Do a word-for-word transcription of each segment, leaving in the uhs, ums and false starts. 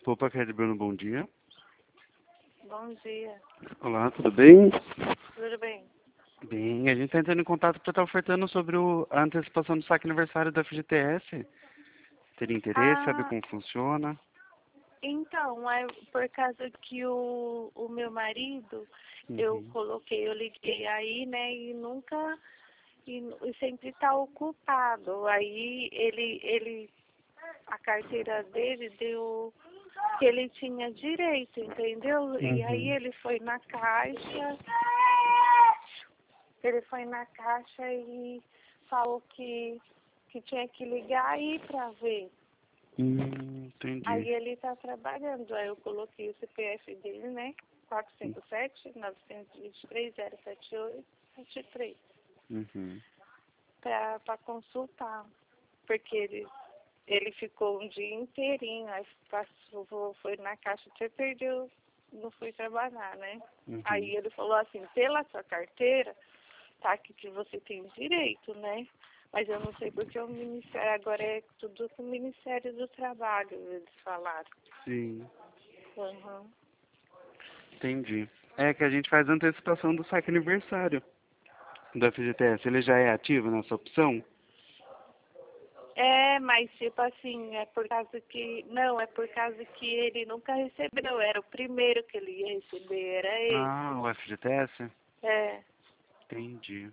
Opa, Kelly Bruno, bom dia. Bom dia. Olá, tudo bem? Tudo bem? Bem, a gente está entrando em contato para estar ofertando sobre o, a antecipação do saque aniversário da F G T S. Teria interesse, sabe Ah, como funciona? então, é por causa que o, o meu marido, eu Uhum. coloquei, eu liguei aí, né, e nunca, e, e sempre está ocupado. Aí ele, ele, a carteira dele deu que ele tinha direito, entendeu? E aí Uhum. ele foi na caixa, ele foi na caixa e falou que, que tinha que ligar aí para ver. Hum, entendi. Aí ele está trabalhando, aí eu coloquei o C P F dele, né? quatro cinco sete, nove dois três, zero sete oito, sete três, Uhum. para consultar. Porque ele, ele ficou um dia inteirinho, aí passou, foi na caixa, até perdeu, não foi trabalhar, né? Uhum. Aí ele falou assim, pela sua carteira, tá aqui que você tem direito, né? Mas eu não sei porque o Ministério, agora é tudo com o Ministério do Trabalho, eles falaram. Sim, Uhum. entendi. É que a gente faz a antecipação do saque aniversário da F G T S. Ele já é ativo nessa opção? É, mas tipo assim, é por causa que... Não, é por causa que ele nunca recebeu, era o primeiro que ele ia receber, era Ah, esse. o F G T S? É, Entendi.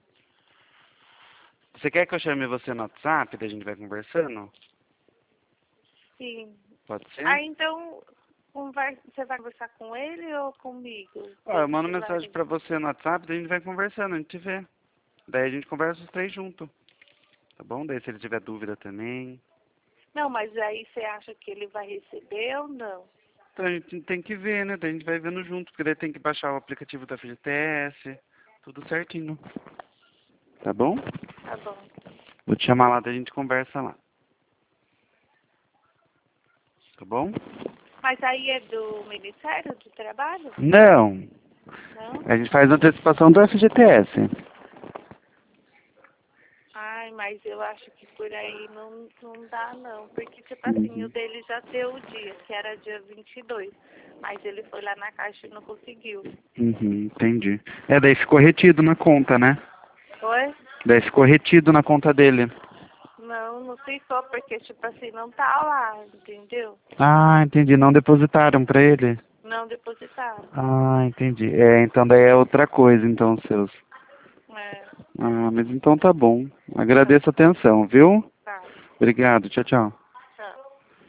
Você quer que eu chame você no WhatsApp, daí a gente vai conversando? sim. Pode ser? Ah, então, conversa, você vai conversar com ele ou comigo? Ó, eu Pelo mando celular mensagem dele? pra você no WhatsApp, daí a gente vai conversando, a gente vê. Daí a gente conversa os três juntos, tá bom? Daí se ele tiver dúvida também. Não, mas aí você acha que ele vai receber ou não? Então a gente tem que ver, né? Daí a gente vai vendo junto, porque daí tem que baixar o aplicativo da F G T S, tudo certinho. Tá bom? Tá bom. Vou te chamar lá, daí a gente conversa lá. Tá bom? Mas aí é do Ministério do Trabalho? Não. Não? A gente faz a antecipação do F G T S. Ai, mas eu acho que por aí não, não dá não. Porque, tipo assim, o Uhum. dele já deu o dia, que era dia vinte e dois. Mas ele foi lá na caixa e não conseguiu. Uhum, entendi. É, daí ficou retido na conta, né? Oi? Daí ficou retido na conta dele. Não, não ficou, porque, tipo assim, não tá lá, entendeu? Ah, entendi. Não depositaram pra ele? Não depositaram. Ah, entendi. É, então daí é outra coisa, então, seus. É, Ah, mas então tá bom. Agradeço a atenção, viu? tá. Obrigado. Tchau, tchau.